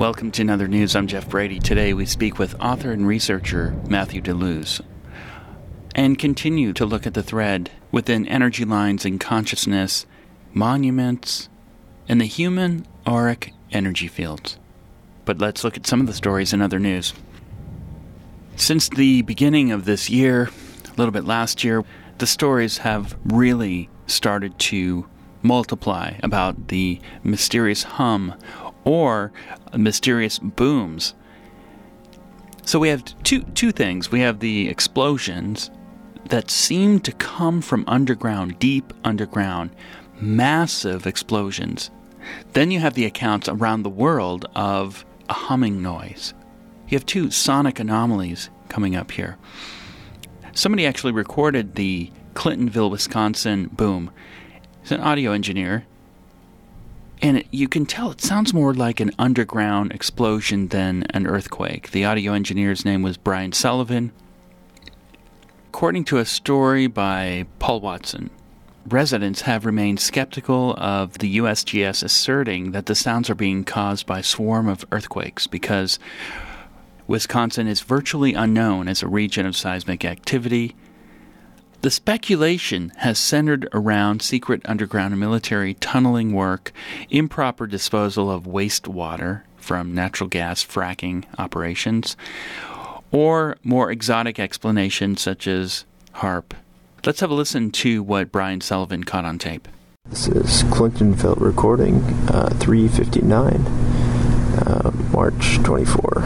Welcome to Another News. I'm Jeff Brady. Today we speak with author and researcher Matthew DeLuz and continue to look at the thread within energy lines in consciousness, monuments, and the human auric energy fields. But let's look at some of the stories in other news. Since the beginning of this year, a little bit last year, the stories have really started to multiply about the mysterious hum or mysterious booms. So we have two things. We have the explosions that seem to come from underground, deep underground, massive explosions. Then you have the accounts around the world of a humming noise. You have two sonic anomalies coming up here. Somebody actually recorded the Clintonville, Wisconsin boom. He's an audio engineer. And you can tell it sounds more like an underground explosion than an earthquake. The audio engineer's name was Brian Sullivan. According to a story by Paul Watson, residents have remained skeptical of the USGS asserting that the sounds are being caused by a swarm of earthquakes because Wisconsin is virtually unknown as a region of seismic activity. The speculation has centered around secret underground and military tunneling work, improper disposal of wastewater from natural gas fracking operations, or more exotic explanations such as HAARP. Let's have a listen to what Brian Sullivan caught on tape. This is Clintonville recording, 3:59, March 24.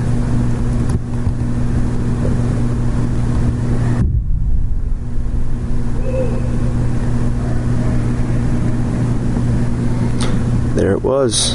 There it was.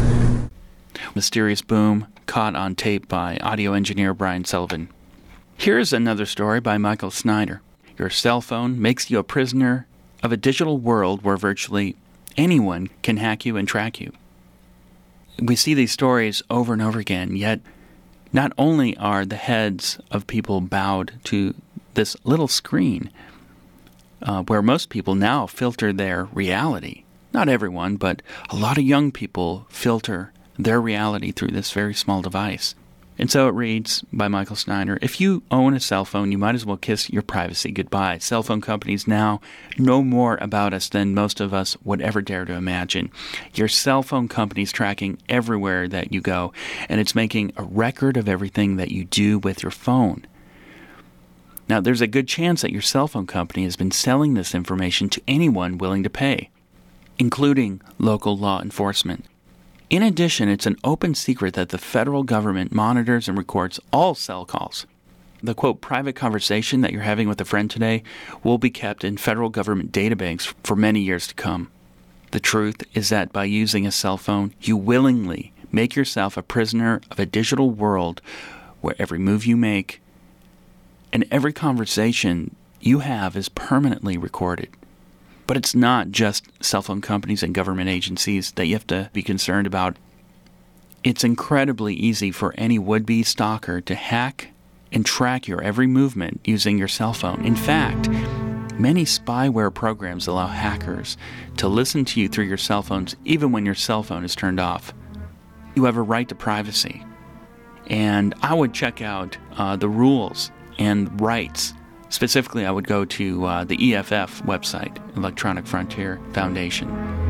Mysterious boom caught on tape by audio engineer Brian Sullivan. Here's another story by Michael Snyder. Your cell phone makes you a prisoner of a digital world where virtually anyone can hack you and track you. We see these stories over and over again, yet not only are the heads of people bowed to this little screen, where most people now filter their reality. Not everyone, but a lot of young people filter their reality through this very small device. And so it reads by Michael Snyder, if you own a cell phone, you might as well kiss your privacy goodbye. Cell phone companies now know more about us than most of us would ever dare to imagine. Your cell phone company's tracking everywhere that you go, and it's making a record of everything that you do with your phone. Now, there's a good chance that your cell phone company has been selling this information to anyone willing to pay, including local law enforcement. In addition, it's an open secret that the federal government monitors and records all cell calls. The, quote, private conversation that you're having with a friend today will be kept in federal government databanks for many years to come. The truth is that by using a cell phone, you willingly make yourself a prisoner of a digital world where every move you make and every conversation you have is permanently recorded. But it's not just cell phone companies and government agencies that you have to be concerned about. It's incredibly easy for any would-be stalker to hack and track your every movement using your cell phone. In fact, many spyware programs allow hackers to listen to you through your cell phones even when your cell phone is turned off. You have a right to privacy. And I would check out the rules and rights. Specifically, I would go to the EFF website, Electronic Frontier Foundation.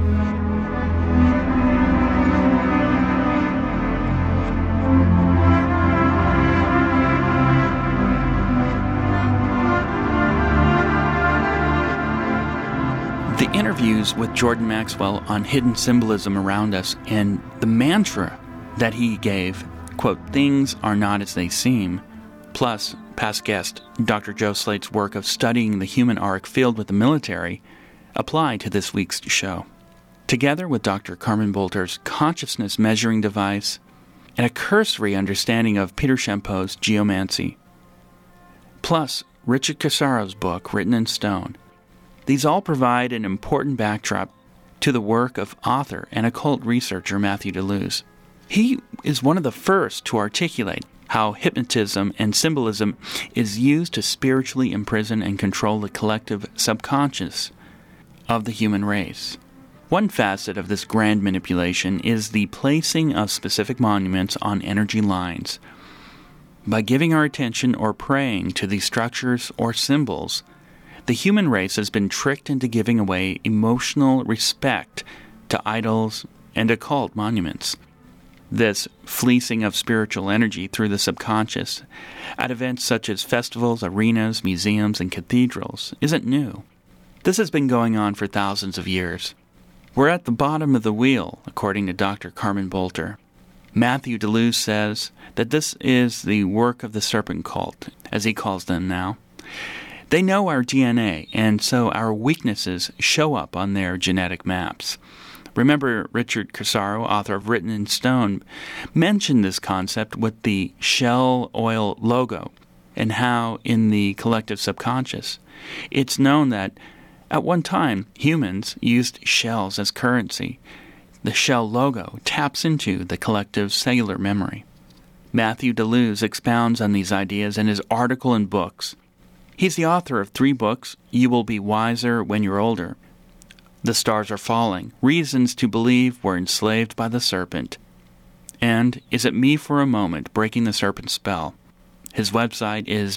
The interviews with Jordan Maxwell on hidden symbolism around us and the mantra that he gave, quote, things are not as they seem, plus past guest Dr. Joe Slate's work of studying the human auric field with the military apply to this week's show. Together with Dr. Carmen Bolter's consciousness measuring device and a cursory understanding of Peter Champeau's geomancy, plus Richard Casaro's book, Written in Stone, these all provide an important backdrop to the work of author and occult researcher Matthew DeLuz. He is one of the first to articulate how hypnotism and symbolism is used to spiritually imprison and control the collective subconscious of the human race. One facet of this grand manipulation is the placing of specific monuments on energy lines. By giving our attention or praying to these structures or symbols, the human race has been tricked into giving away emotional respect to idols and occult monuments. This fleecing of spiritual energy through the subconscious at events such as festivals, arenas, museums, and cathedrals isn't new. This has been going on for thousands of years. We're at the bottom of the wheel, according to Dr. Carmen Bolter. Matthew DeLuz says that this is the work of the serpent cult, as he calls them now. They know our DNA, and so our weaknesses show up on their genetic maps. Remember, Richard Corsaro, author of Written in Stone, mentioned this concept with the Shell Oil logo and how in the collective subconscious it's known that at one time humans used shells as currency. The Shell logo taps into the collective cellular memory. Matthew DeLuz expounds on these ideas in his article and books. He's the author of 3 books, You Will Be Wiser When You're Older, The Stars Are Falling, Reasons to Believe We're Enslaved by the Serpent, and Is It Me for a Moment, Breaking the Serpent's Spell. His website is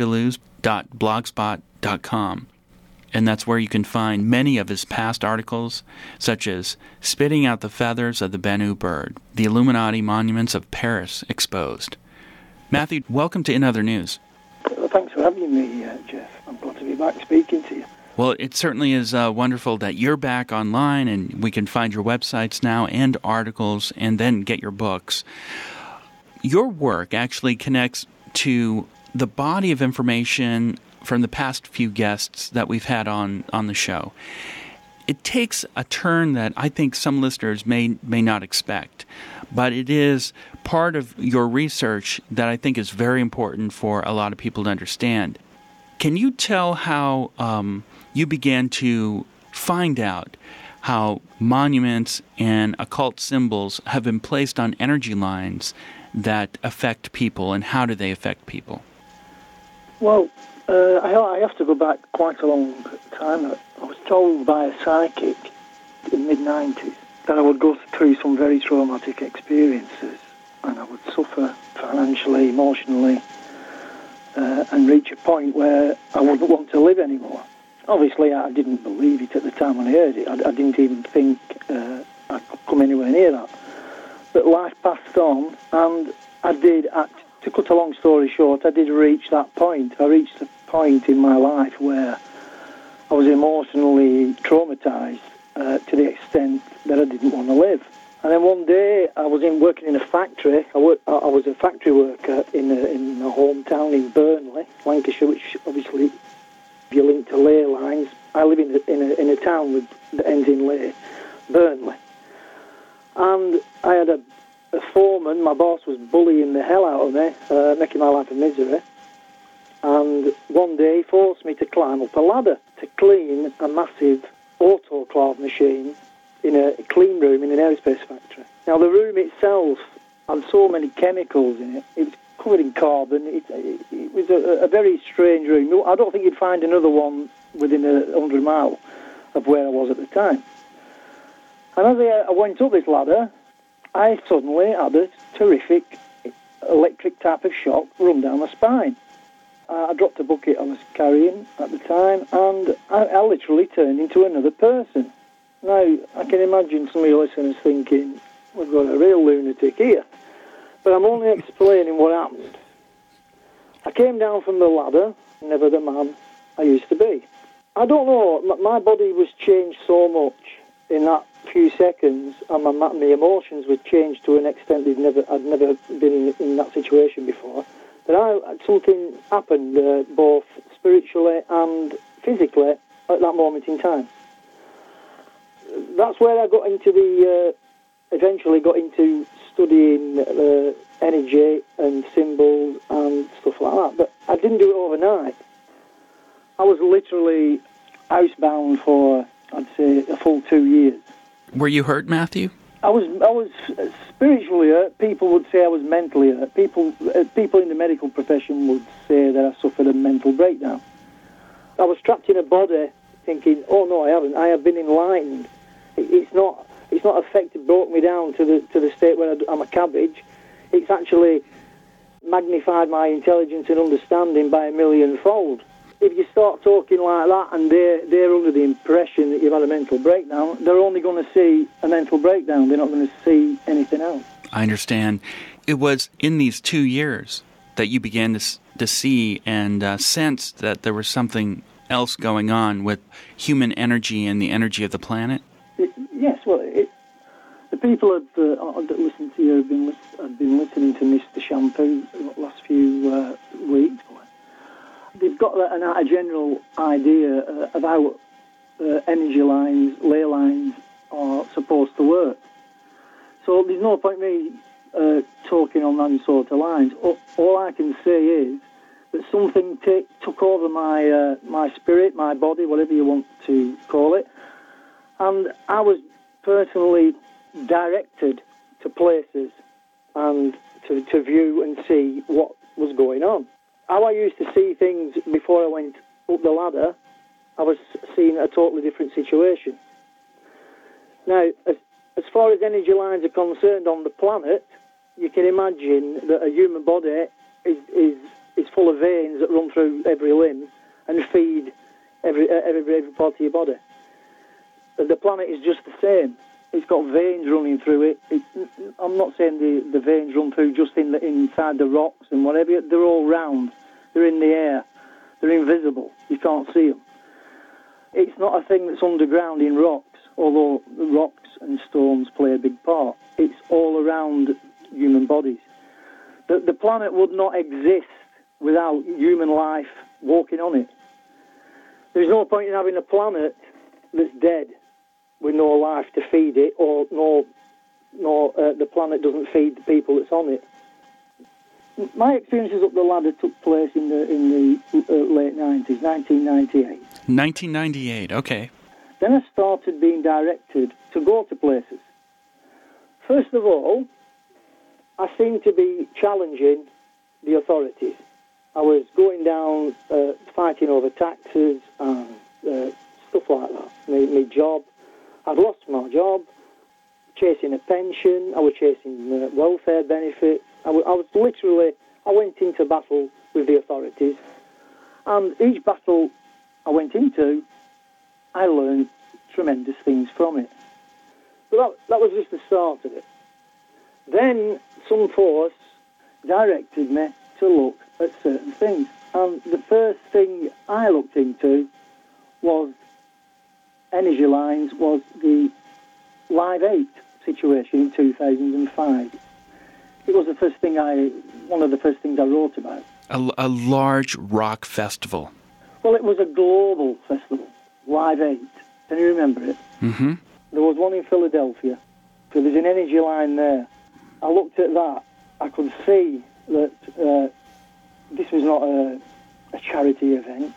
matthewdeluz.blogspot.com, and that's where you can find many of his past articles, such as Spitting Out the Feathers of the Bennu Bird, the Illuminati Monuments of Paris Exposed. Matthew, welcome to In Other News. Well, thanks for having me, Jeff. I'm glad to be back speaking to you. Well, it certainly is wonderful that you're back online and we can find your websites now and articles and then get your books. Your work actually connects to the body of information from the past few guests that we've had on the show. It takes a turn that I think some listeners may not expect, but it is part of your research that I think is very important for a lot of people to understand. Can you tell how you began to find out how monuments and occult symbols have been placed on energy lines that affect people, and how do they affect people? Well, I have to go back quite a long time. I was told by a psychic in the mid-90s that I would go through some very traumatic experiences and I would suffer financially, emotionally, and reach a point where I wouldn't want to live anymore. Obviously, I didn't believe it at the time when I heard it. I didn't even think I could come anywhere near that. But life passed on, and I did, to cut a long story short, I did reach that point. I reached a point in my life where I was emotionally traumatized to the extent that I didn't want to live. And then one day, I was working in a factory. I was a factory worker in a hometown in Burnley, Lancashire, which obviously, if you link to ley lines, I live in a town that ends in ley, Burnley. And I had a foreman, my boss was bullying the hell out of me, making my life a misery. And one day he forced me to climb up a ladder to clean a massive autoclave machine in a clean room in an aerospace factory. Now, the room itself had so many chemicals in it. It was covered in carbon. It was a very strange room. I don't think you'd find another one within 100 miles of where I was at the time. And as I went up this ladder, I suddenly had a terrific electric type of shock run down my spine. I dropped a bucket I was carrying at the time, and I literally turned into another person. Now, I can imagine some of your listeners thinking, we've got a real lunatic here. But I'm only explaining what happened. I came down from the ladder, never the man I used to be. I don't know, my body was changed so much in that few seconds, and my emotions were changed to an extent I'd never been in that situation before, that something happened both spiritually and physically at that moment in time. That's where I got into eventually got into studying energy and symbols and stuff like that. But I didn't do it overnight. I was literally housebound for, I'd say, a full 2 years. Were you hurt, Matthew? I was spiritually hurt. People would say I was mentally hurt. People in the medical profession would say that I suffered a mental breakdown. I was trapped in a body thinking, oh no, I haven't. I have been enlightened. It's not affected, broke me down to the state where I'm a cabbage. It's actually magnified my intelligence and understanding by a millionfold. If you start talking like that and they're under the impression that you've had a mental breakdown, they're only going to see a mental breakdown. They're not going to see anything else. I understand. It was in these 2 years that you began to see and sense that there was something else going on with human energy and the energy of the planet? Yes, well, the people that listen to you have been listening to Mr. Shampoo the last few weeks. They've got a general idea of how energy lines, ley lines are supposed to work. So there's no point me talking on them sort of lines. All I can say is that something took over my spirit, my body, whatever you want to call it, and I was personally directed to places and to view and see what was going on. How I used to see things before I went up the ladder, I was seeing a totally different situation. Now, as far as energy lines are concerned on the planet, you can imagine that a human body is full of veins that run through every limb and feed every part of your body. The planet is just the same. It's got veins running through it. I'm not saying the veins run through just inside the rocks and whatever. They're all round. They're in the air. They're invisible. You can't see them. It's not a thing that's underground in rocks, although the rocks and stones play a big part. It's all around human bodies. The planet would not exist without human life walking on it. There's no point in having a planet that's dead with no life to feed it, or the planet doesn't feed the people that's on it. My experiences up the ladder took place in the late 90s, 1998. 1998, okay. Then I started being directed to go to places. First of all, I seemed to be challenging the authorities. I was going down, fighting over taxes and stuff like that. My job. I'd lost my job, chasing a pension. I was chasing welfare benefits. I went into battle with the authorities. And each battle I went into, I learned tremendous things from it. But that was just the start of it. Then some force directed me to look at certain things. And the first thing I looked into was energy lines, was the Live 8 situation in 2005. It was one of the first things I wrote about. A large rock festival. Well, it was a global festival, Live 8. Can you remember it? Mm-hmm. There was one in Philadelphia. So there's an energy line there. I looked at that. I could see that this was not a charity event.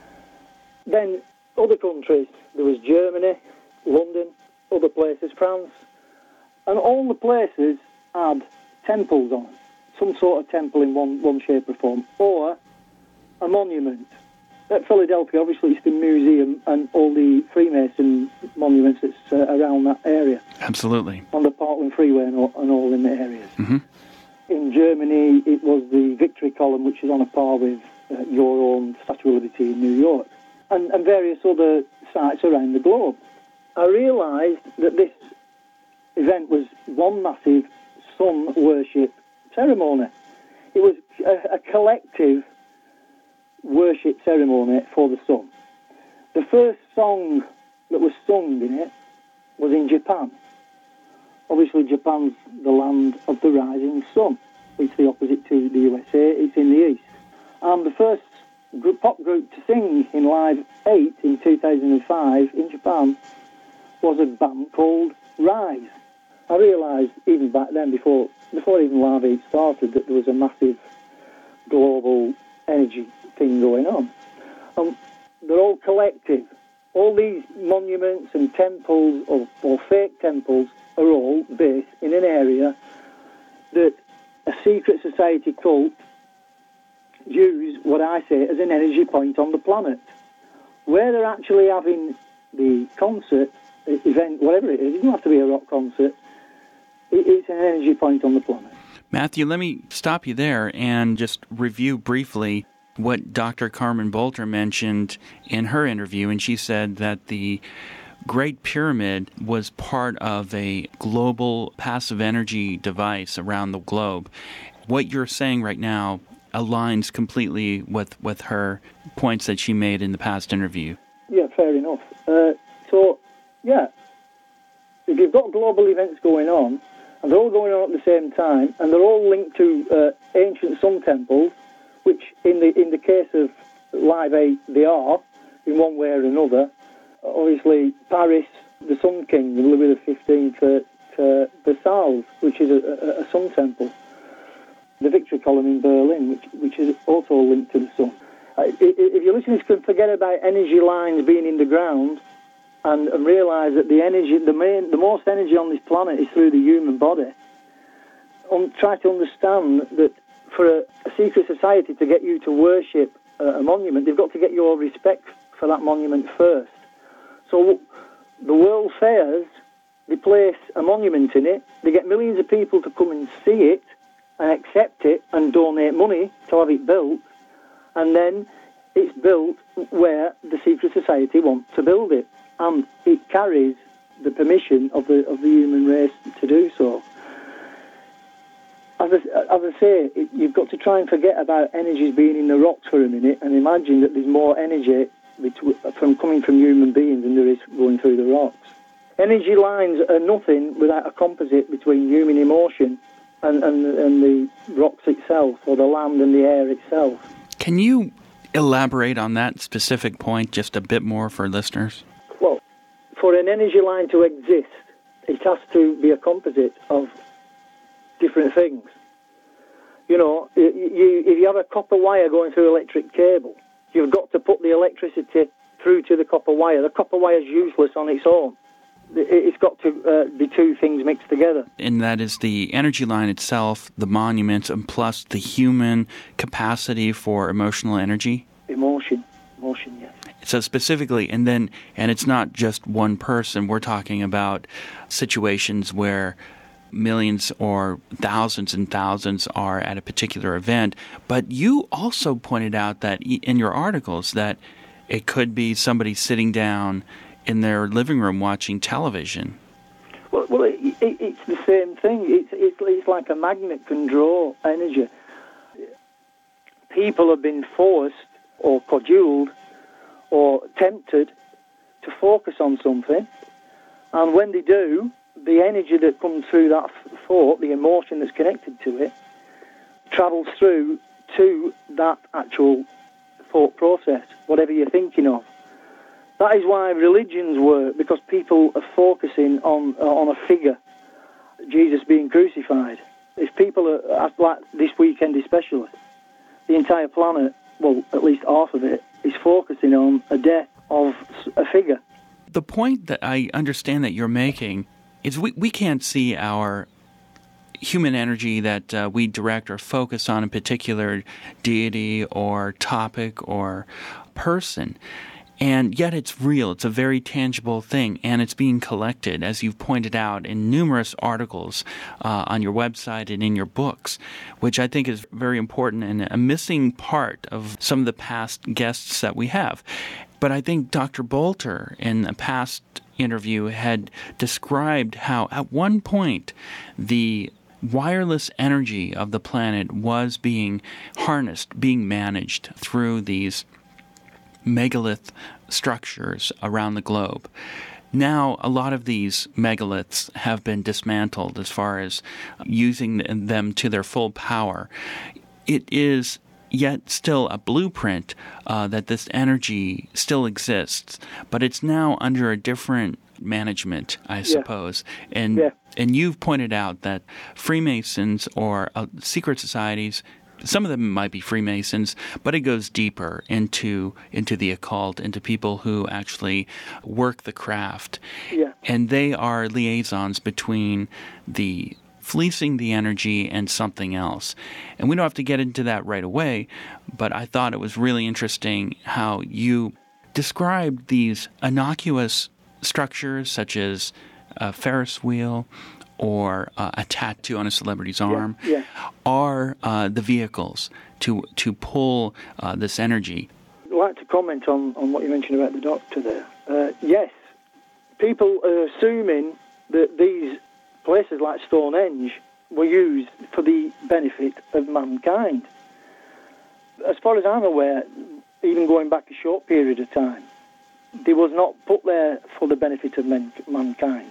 Then other countries, there was Germany, London, other places, France, and all the places had temples on, some sort of temple in one shape or form, or a monument. At Philadelphia, obviously, it's the museum and all the Freemason monuments that's around that area. Absolutely. On the Parkland Freeway and all in the areas. Mm-hmm. In Germany, it was the Victory Column, which is on a par with your own Statue of Liberty in New York, and various other sites around the globe. I realised that this event was one massive sun worship ceremony. It was a collective worship ceremony for the sun. The first song that was sung in it was in Japan. Obviously, Japan's the land of the rising sun. It's the opposite to the USA. It's in the east. And the first pop group to sing in Live 8 in 2005 in Japan was a band called Rise. I realised even back then, before even Live 8 started, that there was a massive global energy thing going on. They're all collective. All these monuments and temples, or fake temples, are all based in an area that a secret society cult use what I say as an energy point on the planet. Where they're actually having the concert event, whatever it is. It doesn't have to be a rock concert. It's an energy point on the planet. Matthew, let me stop you there and just review briefly what Dr. Carmen Bolter mentioned in her interview. And she said that the Great Pyramid was part of a global passive energy device around the globe. What you're saying right now aligns completely with her points that she made in the past interview. Yeah, fair enough. If you've got global events going on, and they're all going on at the same time, and they're all linked to ancient sun temples, which in the case of Live 8, they are, in one way or another. Obviously, Paris, the Sun King, Louis XV, Versailles, which is a sun temple. The Victory Column in Berlin, which is also linked to the sun. If your listeners can forget about energy lines being in the ground and realise that the most energy on this planet is through the human body, try to understand that for a secret society to get you to worship a monument, they've got to get your respect for that monument first. So the World Fairs, they place a monument in it, they get millions of people to come and see it and accept it and donate money to have it built, and then it's built where the secret society wants to build it, and it carries the permission of the human race to do so. As I say, you've got to try and forget about energies being in the rocks for a minute and imagine that there's more energy coming from human beings than there is going through the rocks. Energy lines are nothing without a composite between human emotion and the rocks itself, or the land and the air itself. Can you elaborate on that specific point just a bit more for listeners? Well, for an energy line to exist, it has to be a composite of different things. You know, if you have a copper wire going through electric cable, you've got to put the electricity through to the copper wire. The copper wire is useless on its own. It's got to be two things mixed together. And that is the energy line itself, the monument, and plus the human capacity for emotional energy? Emotion, yes. So specifically, and it's not just one person. We're talking about situations where millions or thousands and thousands are at a particular event. But you also pointed out that in your articles that it could be somebody sitting down in their living room watching television. Well, it's the same thing. It's like a magnet can draw energy. People have been forced or cajoled or tempted to focus on something, and when they do, the energy that comes through that thought, the emotion that's connected to it, travels through to that actual thought process, whatever you're thinking of. That is why religions work, because people are focusing on a figure, Jesus being crucified. If people are, like this weekend especially, the entire planet, well, at least half of it, is focusing on a death of a figure. The point that I understand that you're making is we can't see our human energy that we direct or focus on a particular deity or topic or person. And yet it's real. It's a very tangible thing, and it's being collected, as you've pointed out, in numerous articles on your website and in your books, which I think is very important and a missing part of some of the past guests that we have. But I think Dr. Bolter, in a past interview, had described how at one point the wireless energy of the planet was being harnessed, being managed through these megalith structures around the globe. Now, a lot of these megaliths have been dismantled as far as using them to their full power. It is yet still a blueprint that this energy still exists, but it's now under a different management, I suppose. And you've pointed out that Freemasons or secret societies, some of them might be Freemasons, but it goes deeper into the occult, into people who actually work the craft. Yeah. And they are liaisons between the fleecing the energy and something else. And we don't have to get into that right away, but I thought it was really interesting how you described these innocuous structures such as a Ferris wheel or a tattoo on a celebrity's arm are the vehicles to pull this energy. I'd like to comment on what you mentioned about the doctor there. Yes, people are assuming that these places like Stonehenge were used for the benefit of mankind. As far as I'm aware, even going back a short period of time, they was not put there for the benefit of mankind.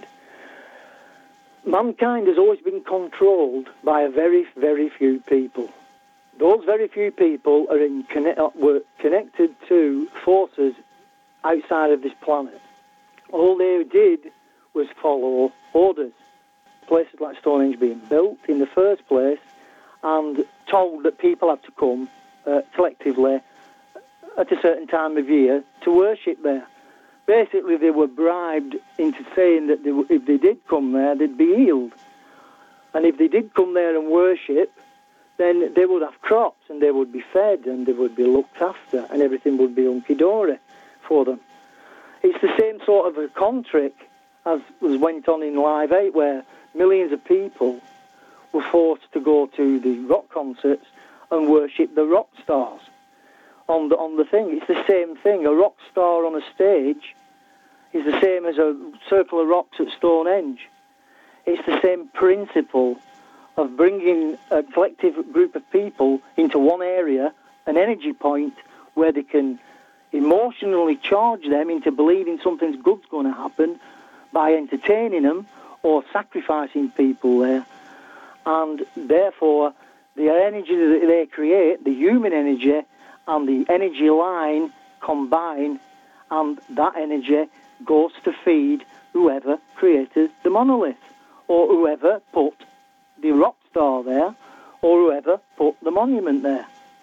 Mankind has always been controlled by a very, very few people. Those very few people were connected to forces outside of this planet. All they did was follow orders. Places like Stonehenge being built in the first place and told that people had to come collectively at a certain time of year to worship there. Basically, they were bribed into saying that if they did come there, they'd be healed. And if they did come there and worship, then they would have crops and they would be fed and they would be looked after and everything would be hunky-dory for them. It's the same sort of a con trick as went on in Live 8, where millions of people were forced to go to the rock concerts and worship the rock stars on the thing. It's the same thing. A rock star on a stage is the same as a circle of rocks at Stonehenge. It's the same principle of bringing a collective group of people into one area, an energy point where they can emotionally charge them into believing something's good's going to happen by entertaining them or sacrificing people there. And therefore, the energy that they create, the human energy and the energy line combine, and that energy goes to feed whoever created the monolith, or whoever put the rock star there, or whoever put the monument there.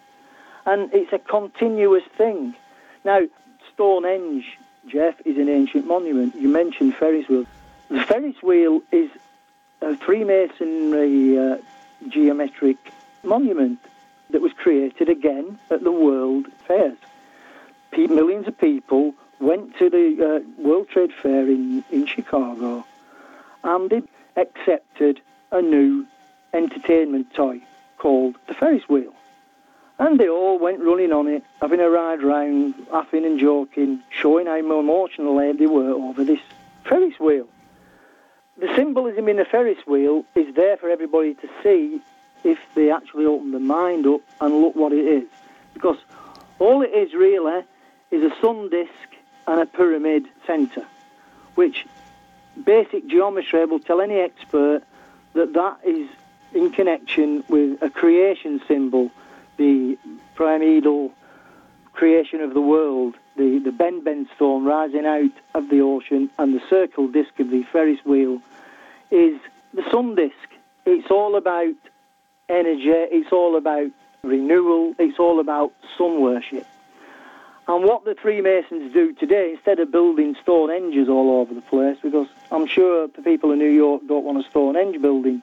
And it's a continuous thing. Now, Stonehenge, Jeff, is an ancient monument. You mentioned Ferris wheel. The Ferris wheel is a Freemasonry geometric monument that was created again at the World Fairs. Millions of people went to the World Trade Fair in Chicago, and they accepted a new entertainment toy called the Ferris wheel. And they all went running on it, having a ride round, laughing and joking, showing how emotional they were over this Ferris wheel. The symbolism in the Ferris wheel is there for everybody to see if they actually open their mind up and look what it is. Because all it is really is a sun disk and a pyramid centre, which basic geometry will tell any expert that is in connection with a creation symbol, the primordial creation of the world, the Ben stone rising out of the ocean, and the circle disc of the Ferris wheel is the sun disk. It's all about energy, it's all about renewal, it's all about sun worship. And what the Freemasons do today, instead of building Stonehenges all over the place, because I'm sure the people in New York don't want a Stonehenge building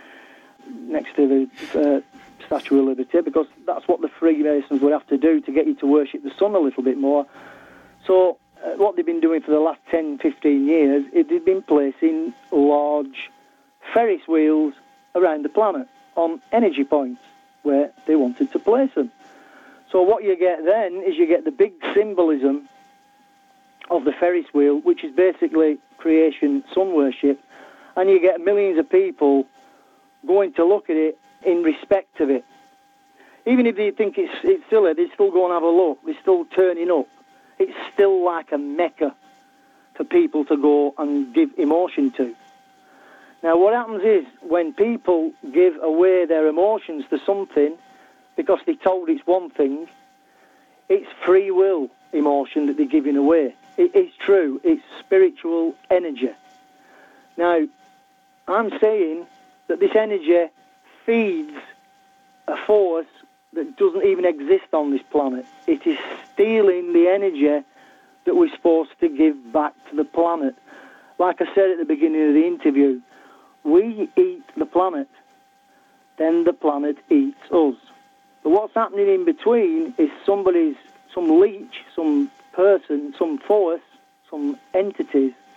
next to the Statue of Liberty, because that's what the Freemasons would have to do to get you to worship the sun a little bit more. So what they've been doing for the last 10, 15 years is they've been placing large Ferris wheels around the planet on energy points where they wanted to place them. So what you get then is you get the big symbolism of the Ferris wheel, which is basically creation, sun worship, and you get millions of people going to look at it in respect of it. Even if they think it's silly, they still go and have a look. They're still turning up. It's still like a mecca for people to go and give emotion to. Now, what happens is when people give away their emotions to something because they're told it's one thing, it's free will emotion that they're giving away. It's true. It's spiritual energy. Now, I'm saying that this energy feeds a force that doesn't even exist on this planet. It is stealing the energy that we're supposed to give back to the planet. Like I said at the beginning of the interview, we eat the planet, then the planet eats us. But what's happening in between is some leech, some person, some force, some entities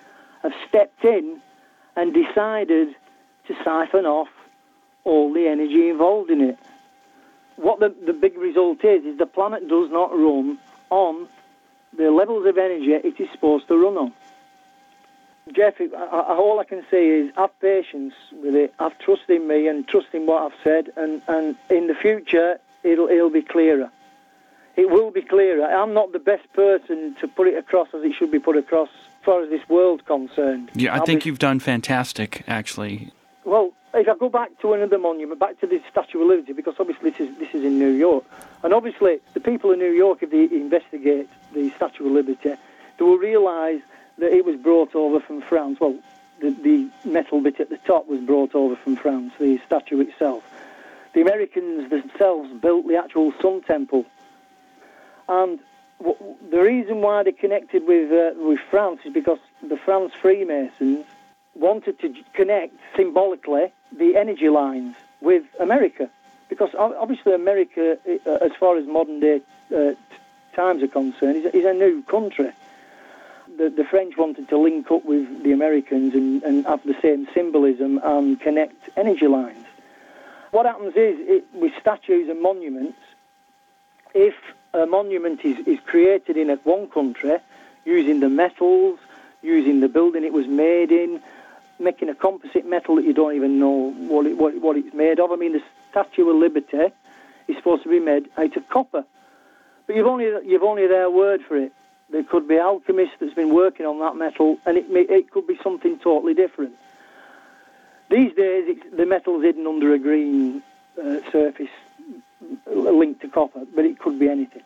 have stepped in and decided to siphon off all the energy involved in it. What the big result is the planet does not run on the levels of energy it is supposed to run on. Jeff, all I can say is have patience with it, have trust in me and trust in what I've said, and in the future it'll be clearer. It will be clearer. I'm not the best person to put it across as it should be put across as far as this world's concerned. Yeah, I think you've done fantastic, actually. Well, if I go back to another monument, back to the Statue of Liberty, because obviously this is in New York, and obviously the people in New York, if they investigate the Statue of Liberty, they will realise that it was brought over from France. Well, the metal bit at the top was brought over from France, the statue itself. The Americans themselves built the actual Sun Temple. And the reason why they connected with France is because the France Freemasons wanted to connect symbolically the energy lines with America, because obviously America, as far as modern day times are concerned, is a new country. The French wanted to link up with the Americans and have the same symbolism and connect energy lines. What happens is, with statues and monuments, if a monument is created in one country, using the metals, using the building it was made in, making a composite metal that you don't even know what it's made of. I mean, the Statue of Liberty is supposed to be made out of copper, but you've only their word for it. There could be alchemists that's been working on that metal, and it could be something totally different. These days, the metal's hidden under a green surface linked to copper, but it could be anything.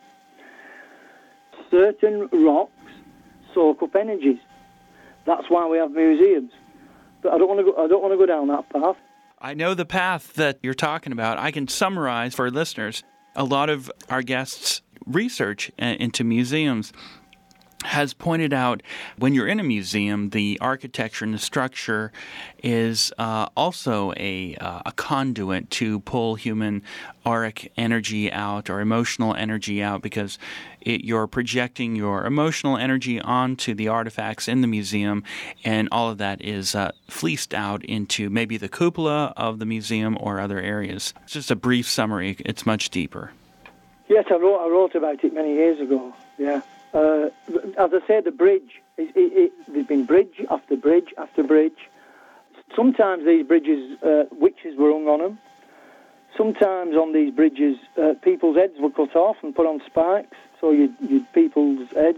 Certain rocks soak up energies. That's why we have museums. But I don't want to go down that path. I know the path that you're talking about. I can summarize for listeners. A lot of our guests' research into museums has pointed out when you're in a museum, the architecture and the structure is also a conduit to pull human auric energy out or emotional energy out, because you're projecting your emotional energy onto the artifacts in the museum, and all of that is fleeced out into maybe the cupola of the museum or other areas. It's just a brief summary. It's much deeper. Yes, I wrote about it many years ago, yeah. As I said, the bridge, there's been bridge after bridge after bridge. Sometimes these bridges, witches were hung on them. Sometimes on these bridges, people's heads were cut off and put on spikes, so you'd people's heads,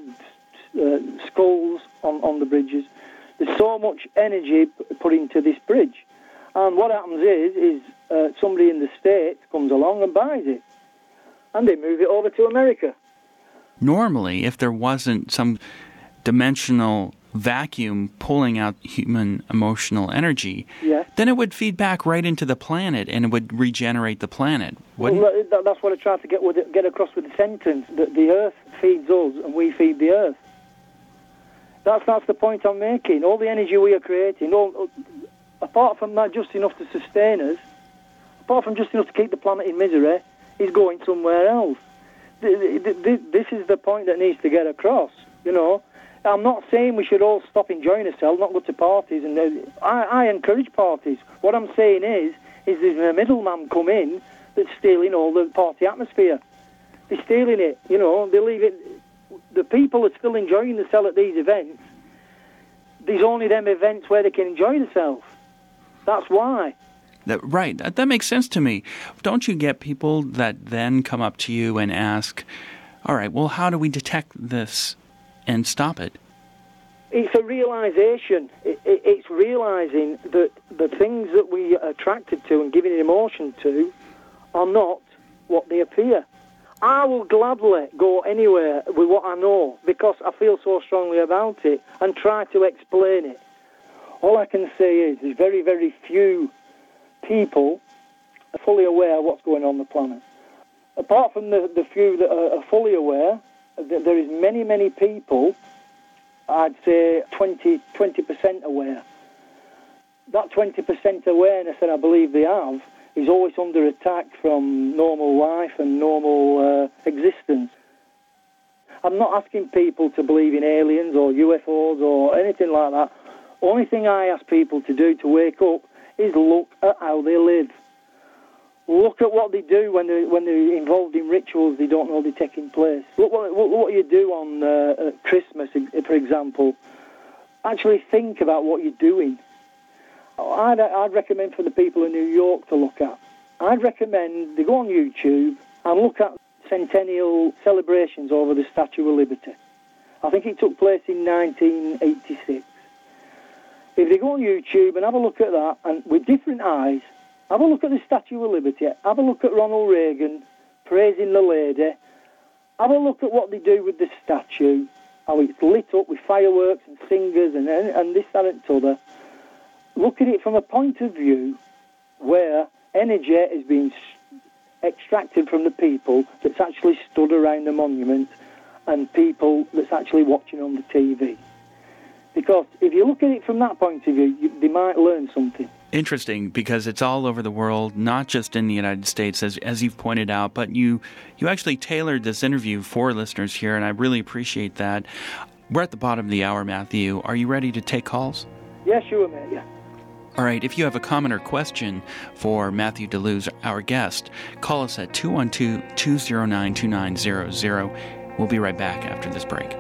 skulls on the bridges. There's so much energy put into this bridge. And what happens is somebody in the States comes along and buys it, and they move it over to America. Normally, if there wasn't some dimensional vacuum pulling out human emotional energy, then it would feed back right into the planet and it would regenerate the planet. Well, that's what I tried to get across with the sentence, that the Earth feeds us and we feed the Earth. That's the point I'm making. All the energy we are creating, apart from that just enough to sustain us, apart from just enough to keep the planet in misery, is going somewhere else. This is the point that needs to get across, you know. I'm not saying we should all stop enjoying ourselves, not go to parties, and I encourage parties. What I'm saying is there's a middleman come in that's stealing all the party atmosphere. They're stealing it, you know. They leave it. The people are still enjoying themselves at these events. There's only them events where they can enjoy themselves. That's why. Right. That makes sense to me. Don't you get people that then come up to you and ask, all right, well, how do we detect this and stop it? It's a realization. It's realizing that the things that we are attracted to and giving emotion to are not what they appear. I will gladly go anywhere with what I know because I feel so strongly about it and try to explain it. All I can say is there's very, very few people are fully aware of what's going on the planet. Apart from the few that are fully aware, there is many, many people, I'd say 20% aware. That 20% awareness that I believe they have is always under attack from normal life and normal existence. I'm not asking people to believe in aliens or UFOs or anything like that. Only thing I ask people to do to wake up is look at how they live. Look at what they do when they're involved in rituals they don't know they're taking place. Look what you do on Christmas, for example. Actually think about what you're doing. I'd recommend for the people in New York to look at. I'd recommend they go on YouTube and look at centennial celebrations over the Statue of Liberty. I think it took place in 1986. If they go on YouTube and have a look at that, and with different eyes, have a look at the Statue of Liberty, have a look at Ronald Reagan praising the lady, have a look at what they do with the statue, how it's lit up with fireworks and singers and this, that and t'other. Look at it from a point of view where energy is being extracted from the people that's actually stood around the monument and people that's actually watching on the TV. Because if you look at it from that point of view, they might learn something. Interesting, because it's all over the world, not just in the United States, as you've pointed out, but you actually tailored this interview for listeners here, and I really appreciate that. We're at the bottom of the hour, Matthew. Are you ready to take calls? Yeah, sure, mate, yeah. All right, if you have a comment or question for Matthew DeLuz, our guest, call us at 212-209-2900. We'll be right back after this break.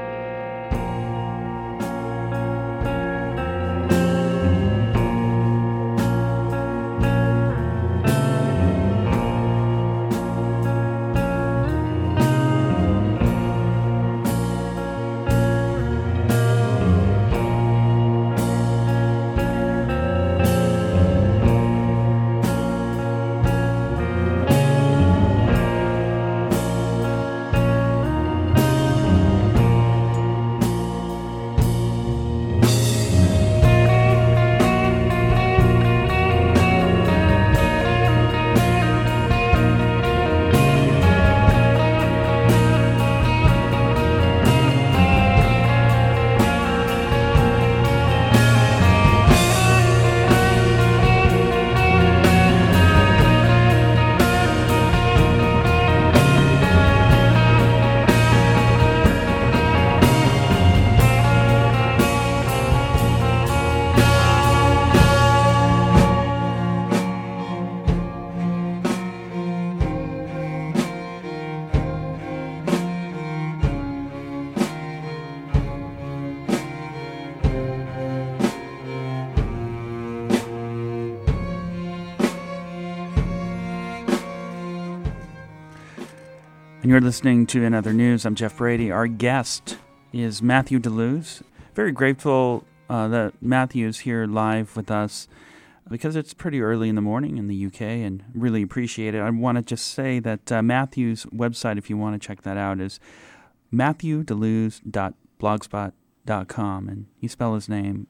And you're listening to In Other News. I'm Jeff Brady. Our guest is Matthew DeLuz. Very grateful that Matthew is here live with us because it's pretty early in the morning in the UK and really appreciate it. I want to just say that Matthew's website, if you want to check that out, is matthewdelooz.blogspot.com. And you spell his name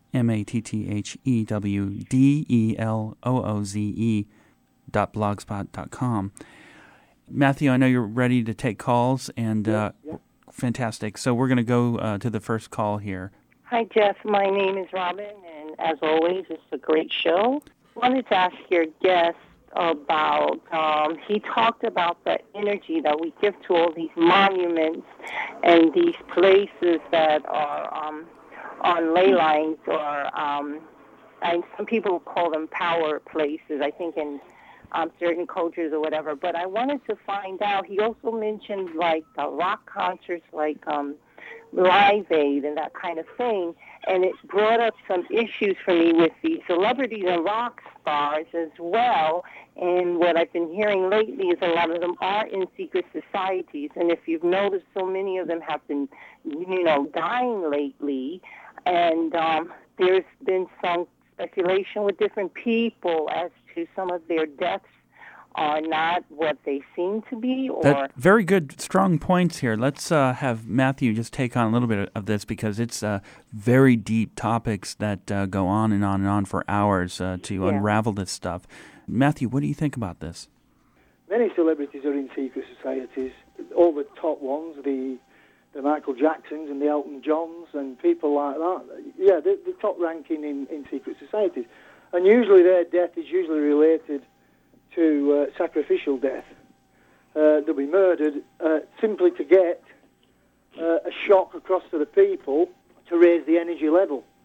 MatthewDelooze.blogspot.com. Matthew, I know you're ready to take calls, and fantastic. So we're going to go to the first call here. Hi, Jeff. My name is Robin, and as always, it's a great show. I wanted to ask your guest about, he talked about the energy that we give to all these monuments and these places that are on ley lines, or and some people call them power places, I think in certain cultures or whatever. But I wanted to find out, he also mentioned like the rock concerts, like Live Aid and that kind of thing, and it brought up some issues for me with the celebrities and rock stars as well. And what I've been hearing lately is a lot of them are in secret societies, and if you've noticed, so many of them have been, dying lately, and there's been some speculation with different people as to some of their deaths are not what they seem to be. Or very good, strong points here. Let's have Matthew just take on a little bit of this, because it's very deep topics that go on and on and on for hours to unravel this stuff. Matthew, what do you think about this? Many celebrities are in secret societies. All the top ones, the Michael Jacksons and the Elton Johns and people like that. Yeah, the top ranking in secret societies. And usually their death is usually related to sacrificial death. They'll be murdered simply to get a shock across to the people to raise the energy level.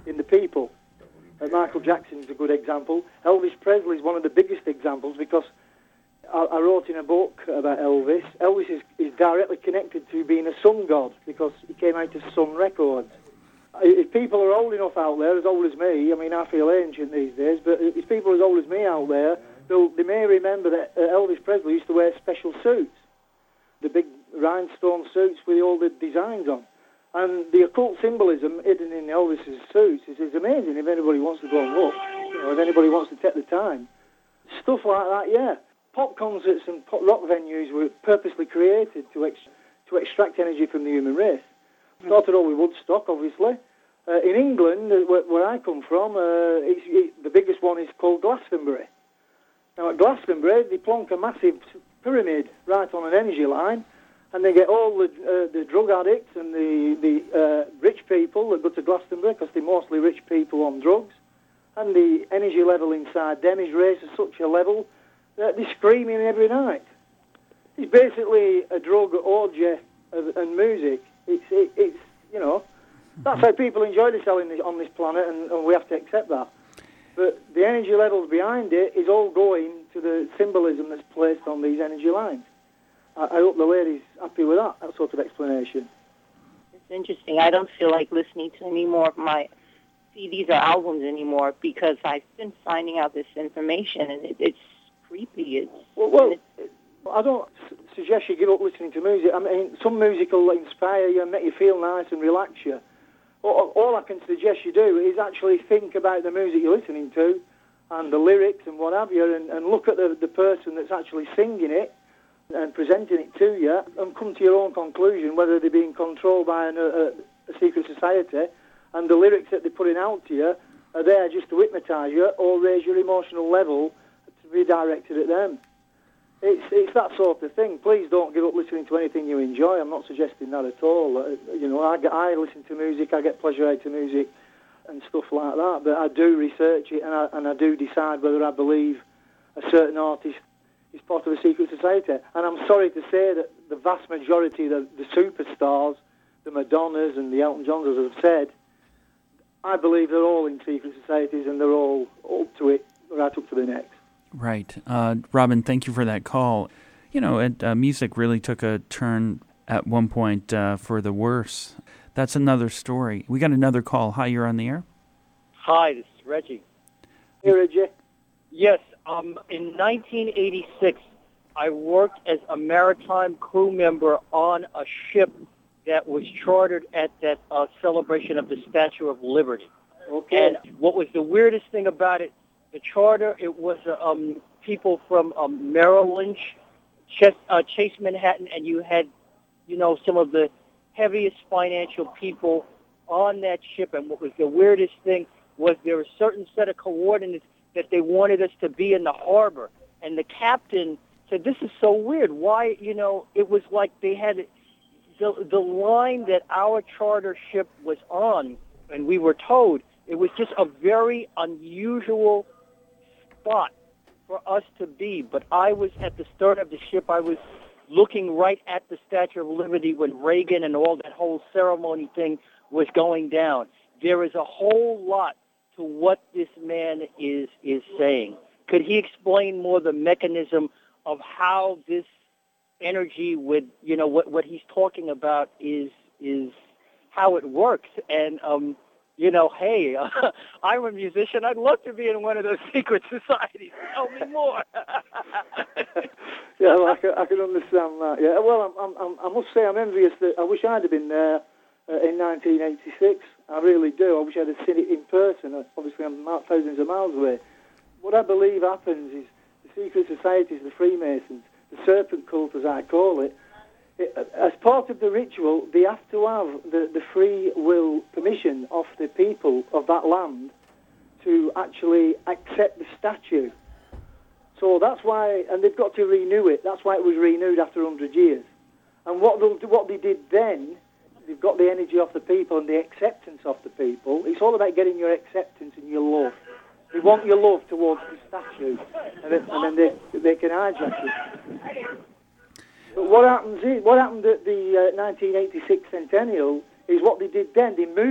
in the people. Michael Jackson's a good example. Elvis Presley is one of the biggest examples because I wrote in a book about Elvis. Elvis is directly connected to being a sun god because he came out of Sun Records. If people are old enough out there, as old as me, I mean, I feel ancient these days, but if people are as old as me out there, they may remember that Elvis Presley used to wear special suits, the big rhinestone suits with all the designs on. And the occult symbolism hidden in Elvis's suits is amazing if anybody wants to go and look, if anybody wants to take the time. Stuff like that, yeah. Pop concerts and pop rock venues were purposely created to extract energy from the human race. Started all with Woodstock, obviously. In England, where I come from, the biggest one is called Glastonbury. Now at Glastonbury, they plonk a massive pyramid right on an energy line, and they get all the drug addicts and the rich people that go to Glastonbury, because they're mostly rich people on drugs, and the energy level inside them is raised to such a level that they're screaming every night. It's basically a drug orgy and music. It's that's how people enjoy themselves on this planet, and we have to accept that. But the energy levels behind it is all going to the symbolism that's placed on these energy lines. I hope the lady's happy with that sort of explanation. It's interesting. I don't feel like listening to any more of my CDs or albums anymore because I've been finding out this information, and it's creepy. I don't suggest you give up listening to music. I mean, some music will inspire you and make you feel nice and relax you. All I can suggest you do is actually think about the music you're listening to and the lyrics and what have you, and look at the person that's actually singing it and presenting it to you, and come to your own conclusion whether they're being controlled by a secret society, and the lyrics that they're putting out to you are there just to hypnotise you or raise your emotional level to be directed at them. It's that sort of thing. Please don't give up listening to anything you enjoy. I'm not suggesting that at all. I listen to music, I get pleasure out of music and stuff like that, but I do research it, and I do decide whether I believe a certain artist is part of a secret society. And I'm sorry to say that the vast majority of the superstars, the Madonnas and the Elton Johns, as I've said, I believe they're all in secret societies, and they're all up to it, right up to the next. Right. Robin, thank you for that call. Music really took a turn at one point for the worse. That's another story. We got another call. Hi, you're on the air. Hi, this is Reggie. Hey, Reggie. Yes, in 1986, I worked as a maritime crew member on a ship that was chartered at that celebration of the Statue of Liberty. Okay. And what was the weirdest thing about it, the charter, it was people from Merrill Lynch, Chase Manhattan, and you had, some of the heaviest financial people on that ship. And what was the weirdest thing was there was a certain set of coordinates that they wanted us to be in the harbor. And the captain said, this is so weird. Why, it was like they had the line that our charter ship was on, and we were towed, it was just a very unusual spot for us to be. But I was at the stern of the ship. I was looking right at the Statue of Liberty when Reagan and all that whole ceremony thing was going down. There is a whole lot to what this man is saying. Could he explain more the mechanism of how this energy would, what he's talking about is how it works? And hey, I'm a musician. I'd love to be in one of those secret societies. Tell me more. Yeah, well, I can understand that. Yeah, well, I must say I'm envious that I wish I'd have been there in 1986. I really do. I wish I'd have seen it in person. Obviously, I'm thousands of miles away. What I believe happens is the secret societies, the Freemasons, the serpent cult, as I call it, as part of the ritual, they have to have the free will permission of the people of that land to actually accept the statue. So that's why, and they've got to renew it. That's why it was renewed after 100 years. And what they did then, they've got the energy of the people and the acceptance of the people. It's all about getting your acceptance and your love. They want your love towards the statue, and then they can hijack it. But what happened at the 1986 centennial is what they did then. They moved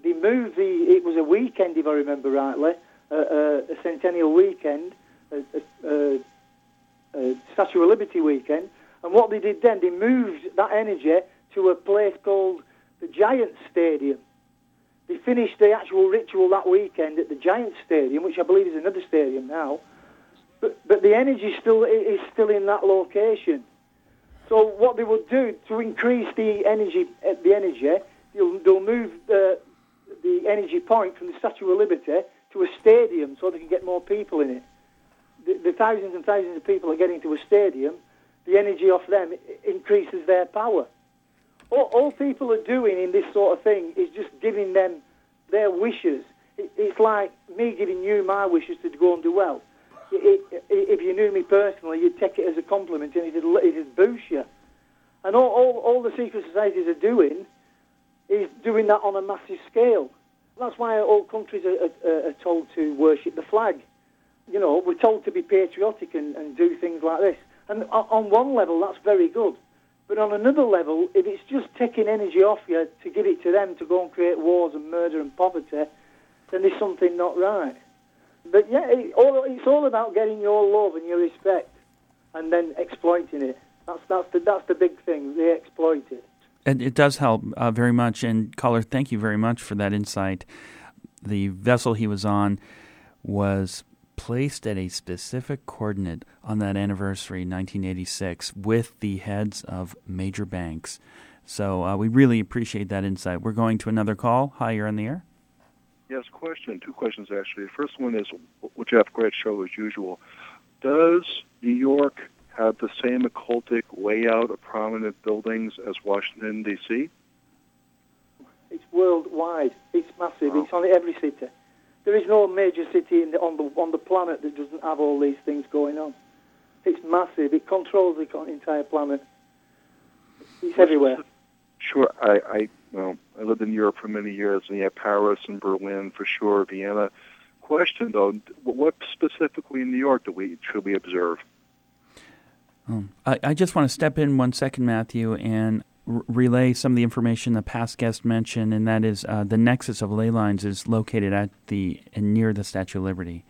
they moved it was a weekend, if I remember rightly, a centennial weekend, a Statue of Liberty weekend. And what they did then, they moved that energy to a place called the Giants Stadium. They finished the actual ritual that weekend at the Giants Stadium, which I believe is another stadium now. But the energy is still in that location. So what they would do to increase the energy, they'll move the energy point from the Statue of Liberty to a stadium so they can get more people in it. The thousands and thousands of people are getting to a stadium. The energy off them increases their power. All people are doing in this sort of thing is just giving them their wishes. It's like me giving you my wishes to go and do well. If you knew me personally, you'd take it as a compliment and it'd boost you. And all the secret societies are doing is doing that on a massive scale. That's why all countries are told to worship the flag. You know, we're told to be patriotic and do things like this. And on one level, that's very good. But on another level, if it's just taking energy off you to give it to them to go and create wars and murder and poverty, then there's something not right. But yeah, it's all about getting your love and your respect and then exploiting it. That's the big thing. They exploit it. And it does help very much. And caller, thank you very much for that insight. The vessel he was on was placed at a specific coordinate on that anniversary, 1986, with the heads of major banks. So we really appreciate that insight. We're going to another call. Hi, you're on the air. Yes, two questions actually. The first one is, Jeff, great show as usual. Does New York have the same occultic layout of prominent buildings as Washington, D.C.? It's worldwide. It's massive. Wow. It's on every city. There is no major city on the planet that doesn't have all these things going on. It's massive. It controls the entire planet. It's everywhere. Sure. I lived in Europe for many years, and Paris and Berlin for sure, Vienna. Question though, what specifically in New York should we observe? I just want to step in 1 second, Matthew, and relay some of the information the past guest mentioned, and that is the nexus of ley lines is located near the Statue of Liberty.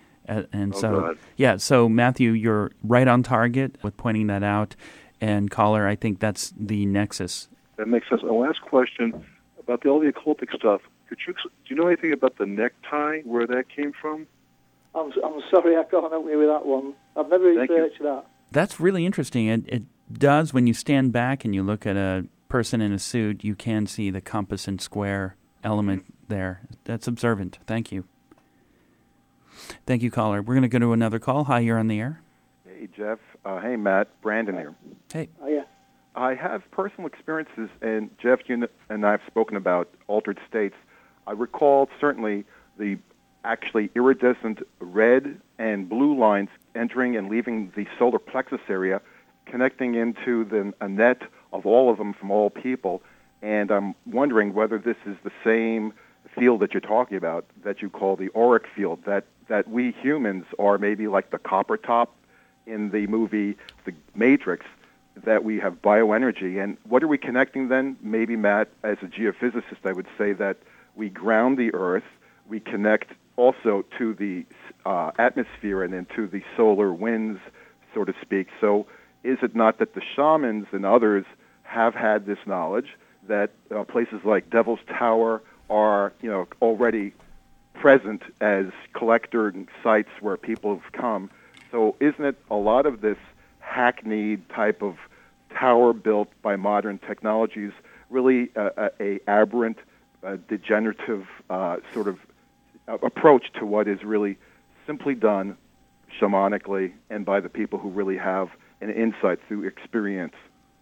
So Matthew, you're right on target with pointing that out, and caller, I think that's the nexus. That makes sense. And last question about all the occultic stuff. Do you know anything about the necktie, where that came from? I'm sorry, I can't help you with that one. I've never researched that. That's really interesting. It does, when you stand back and you look at a person in a suit, you can see the compass and square element there. That's observant. Thank you. Thank you, caller. We're going to go to another call. Hi, you're on the air. Hey, Jeff. Hey, Matt. Brandon here. Hey. Oh, yeah. I have personal experiences, and Jeff, you and I have spoken about altered states. I recall certainly the actually iridescent red and blue lines entering and leaving the solar plexus area, connecting into a net of all of them from all people. And I'm wondering whether this is the same field that you're talking about, that you call the auric field, that we humans are maybe like the copper top in the movie The Matrix, that we have bioenergy. And what are we connecting then? Maybe, Matt, as a geophysicist, I would say that we ground the Earth, we connect also to the atmosphere and then to the solar winds, so to speak. So is it not that the shamans and others have had this knowledge that places like Devil's Tower are, already present as collector sites where people have come? So isn't it a lot of this hackneyed type of tower built by modern technologies really a aberrant, degenerative sort of approach to what is really simply done shamanically and by the people who really have an insight through experience?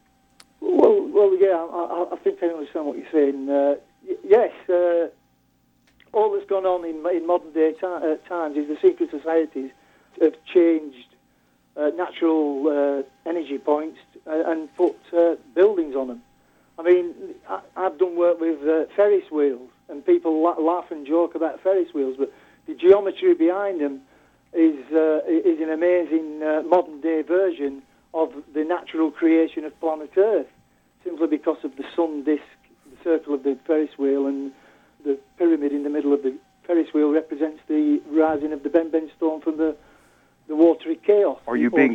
Well, yeah, I think I understand what you're saying. Yes, all that's gone on in modern day times is the secret societies have changed natural energy points and put buildings on them. I mean, I've done work with Ferris wheels, and people laugh and joke about Ferris wheels, but the geometry behind them is an amazing modern-day version of the natural creation of planet Earth, simply because of the sun disk, the circle of the Ferris wheel, and the pyramid rising of the Ben Stone from the watery chaos. Are you being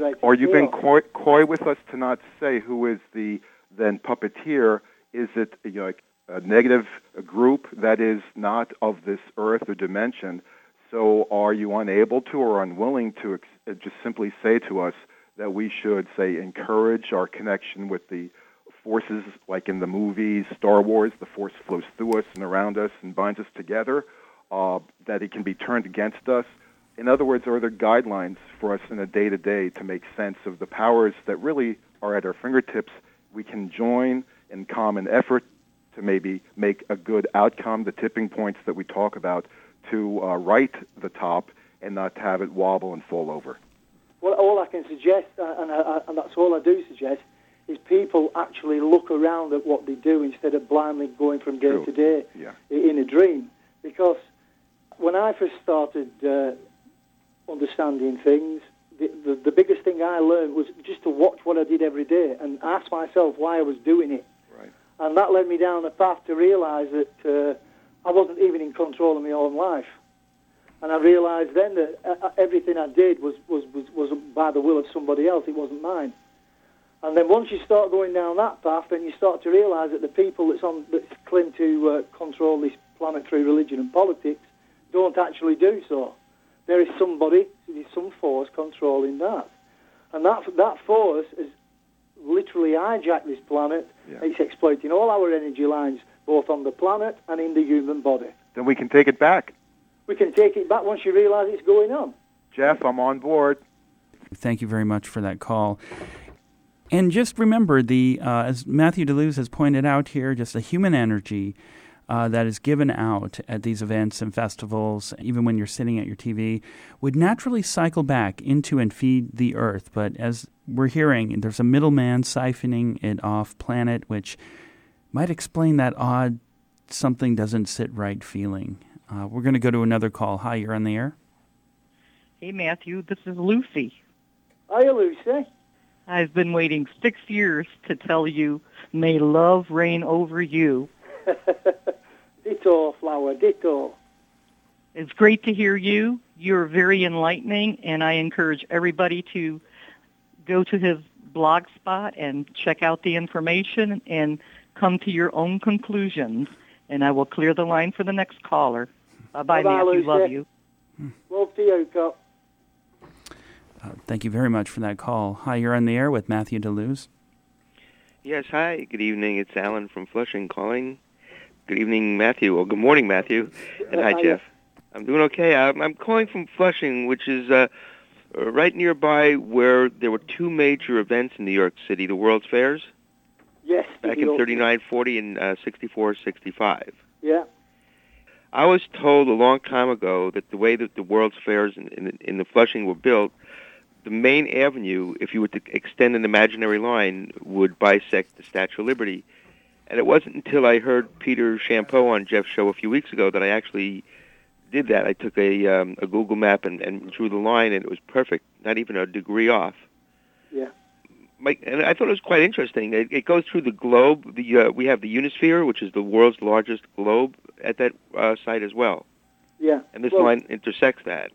coy with us to not say who is the then puppeteer? Is it like a negative group that is not of this earth or dimension? So are you unable to or unwilling to just simply say to us that we should, say, encourage our connection with the forces, like in the movies, Star Wars, the Force flows through us and around us and binds us together, that it can be turned against us? In other words, are there guidelines for us in a day-to-day to make sense of the powers that really are at our fingertips? We can join in common effort to maybe make a good outcome, the tipping points that we talk about, to right the top and not to have it wobble and fall over. Well, all I can suggest, and that's all I do suggest, is people actually look around at what they do instead of blindly going from day to day in a dream. Because when I first started understanding things, the biggest thing I learned was just to watch what I did every day and ask myself why I was doing it. Right. And that led me down a path to realize that I wasn't even in control of my own life. And I realized then that everything I did was by the will of somebody else. It wasn't mine. And then once you start going down that path, then you start to realize that the people that claim to control this planet through religion and politics don't actually do so. There is somebody, there's some force controlling that. And that force has literally hijacked this planet. Yeah. It's exploiting all our energy lines, both on the planet and in the human body. Then we can take it back. We can take it back once you realize it's going on. Jeff, I'm on board. Thank you very much for that call. And just remember, as Matthew DeLuz has pointed out here, just the human energy that is given out at these events and festivals, even when you're sitting at your TV, would naturally cycle back into and feed the earth. But as we're hearing, there's a middleman siphoning it off planet, which might explain that odd something doesn't sit right feeling. We're going to go to another call. Hi, you're on the air. Hey, Matthew, this is Lucy. Hiya, Lucy. I've been waiting 6 years to tell you, may love reign over you. Ditto, Flower, ditto. It's great to hear you. You're very enlightening, and I encourage everybody to go to his blog spot and check out the information and come to your own conclusions. And I will clear the line for the next caller. Bye-bye, Matthew. Lucy. Love you. Love to you, Cop. Thank you very much for that call. Hi, you're on the air with Matthew DeLuz. Yes, hi. Good evening. It's Alan from Flushing calling. Good evening, Matthew. Well, good morning, Matthew. And hi, Jeff. I'm doing okay. I'm calling from Flushing, which is right nearby where there were two major events in New York City, the World's Fairs. Yes. Back in 39-40 and 64-65. Yeah. I was told a long time ago that the way that the World's Fairs in the Flushing were built, the main avenue, if you were to extend an imaginary line, would bisect the Statue of Liberty. And it wasn't until I heard Peter Champeau on Jeff's show a few weeks ago that I actually did that. I took a Google map and drew the line, and it was perfect, not even a degree off. Yeah. And I thought it was quite interesting. It goes through the globe. We have the Unisphere, which is the world's largest globe, at that site as well. Yeah. And this line intersects that.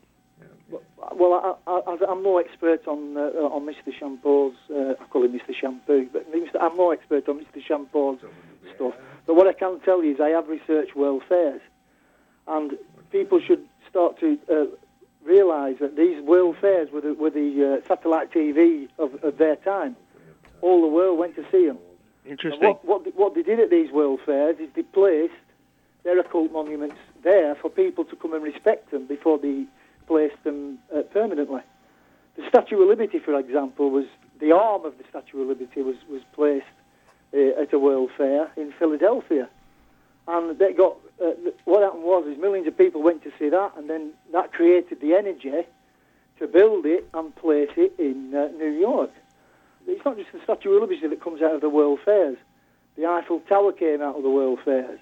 Well, I'm no expert on Mr. Champeau's. I call him Mr. Shampoo, but I'm no expert on Mr. Champeau's stuff. But what I can tell you is I have researched World Fairs, and people should start to realise that these World Fairs were the satellite TV of their time. All the world went to see them. Interesting. What they did at these World Fairs is they placed their occult monuments there for people to come and respect them before they placed them permanently. The Statue of Liberty, for example, was the arm of the Statue of Liberty was placed at a World Fair in Philadelphia. And they got what happened was millions of people went to see that, and then that created the energy to build it and place it in New York. It's not just the Statue of Liberty that comes out of the World Fairs. The Eiffel Tower came out of the World Fairs.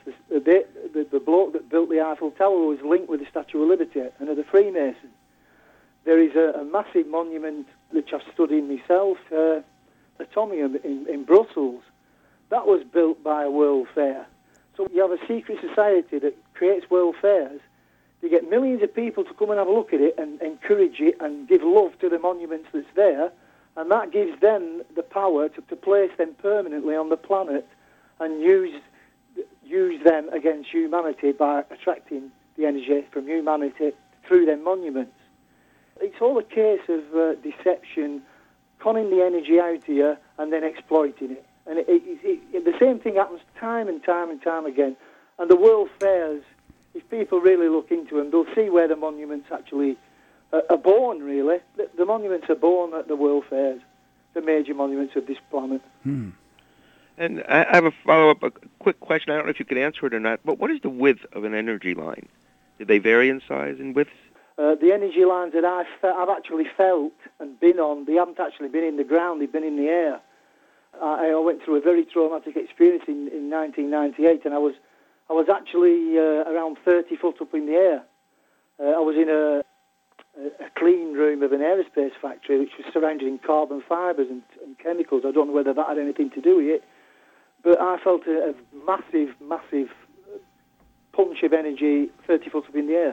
The bloke that built the Eiffel Tower was linked with the Statue of Liberty and the Freemason. There is a massive monument which I've studied myself, Atomium in Brussels. That was built by a World Fair. So you have a secret society that creates World Fairs they get millions of people to come and have a look at it and encourage it and give love to the monuments that's there, and that gives them the power to place them permanently on the planet and use them against humanity by attracting the energy from humanity through their monuments. It's all a case of deception, conning the energy out here and then exploiting it. And the same thing happens time and time and time again. And the World Fairs, if people really look into them, they'll see where the monuments actually are born, really. The monuments are born at the World Fairs, the major monuments of this planet. And I have a follow-up, a quick question. I don't know if you could answer it or not, but what is the width of an energy line? Do they vary in size and width? The energy lines that I've actually felt and been on, they haven't actually been in the ground, they've been in the air. I went through a very traumatic experience in 1998, and I was actually around 30 foot up in the air. I was in a clean room of an aerospace factory, which was surrounded in carbon fibres and chemicals. I don't know whether that had anything to do with it, but I felt a massive, massive punch of energy 30 foot up in the air.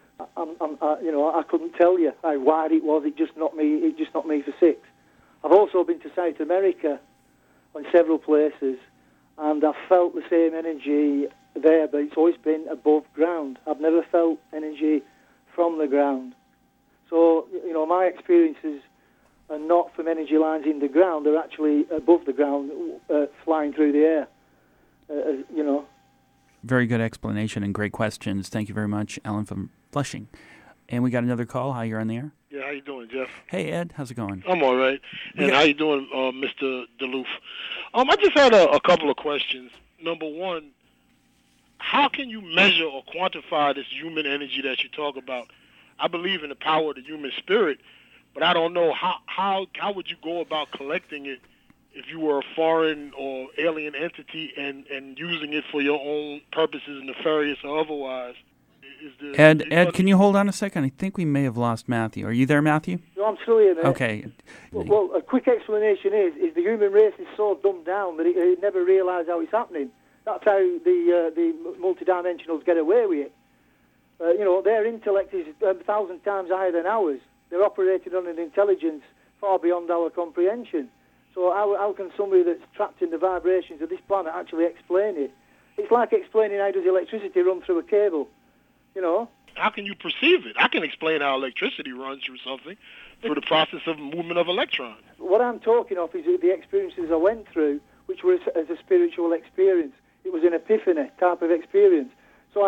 I couldn't tell you how wide it was. It just knocked me for six. I've also been to South America in several places, and I've felt the same energy there, but it's always been above ground. I've never felt energy from the ground. So, my experiences are not from energy lines in the ground. They're actually above the ground, flying through the air, Very good explanation and great questions. Thank you very much, Alan from Flushing. And we got another call. Hi, you're on the air. Yeah, how you doing, Jeff? Hey, Ed. How's it going? I'm all right. And how you doing, Mr. DeLoof? I just had a couple of questions. Number one, how can you measure or quantify this human energy that you talk about? I believe in the power of the human spirit, but I don't know how would you go about collecting it if you were a foreign or alien entity and using it for your own purposes, nefarious or otherwise. Ed, can you hold on a second? I think we may have lost Matthew. Are you there, Matthew? No, I'm still here, mate. Okay. Well, a quick explanation is the human race is so dumbed down that it never realises how it's happening. That's how the multidimensionals get away with it. Their intellect is 1,000 times higher than ours. They're operating on an intelligence far beyond our comprehension. So how can somebody that's trapped in the vibrations of this planet actually explain it? It's like explaining how does electricity run through a cable, How can you perceive it? I can explain how electricity runs through something through the process of movement of electrons. What I'm talking of is the experiences I went through, which were as a spiritual experience. It was an epiphany type of experience. So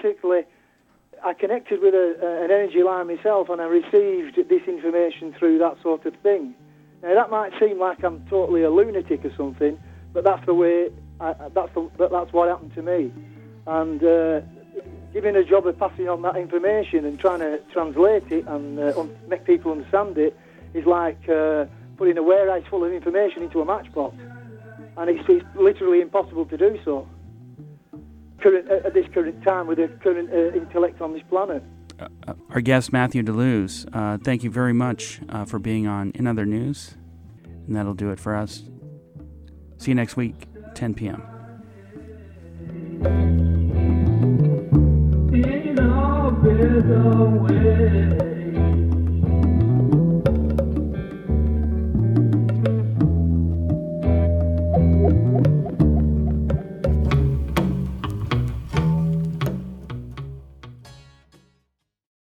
I connected with an energy line myself, and I received this information through that sort of thing. Now that might seem like I'm totally a lunatic or something, but that's the way. That's what happened to me. And giving a job of passing on that information and trying to translate it and make people understand it is like putting a warehouse full of information into a matchbox, and it's literally impossible to do so. At this current time with the current intellect on this planet. Our guest, Matthew DeLuz, thank you very much for being on In Other News. And that'll do it for us. See you next week, 10 p.m. In a better way.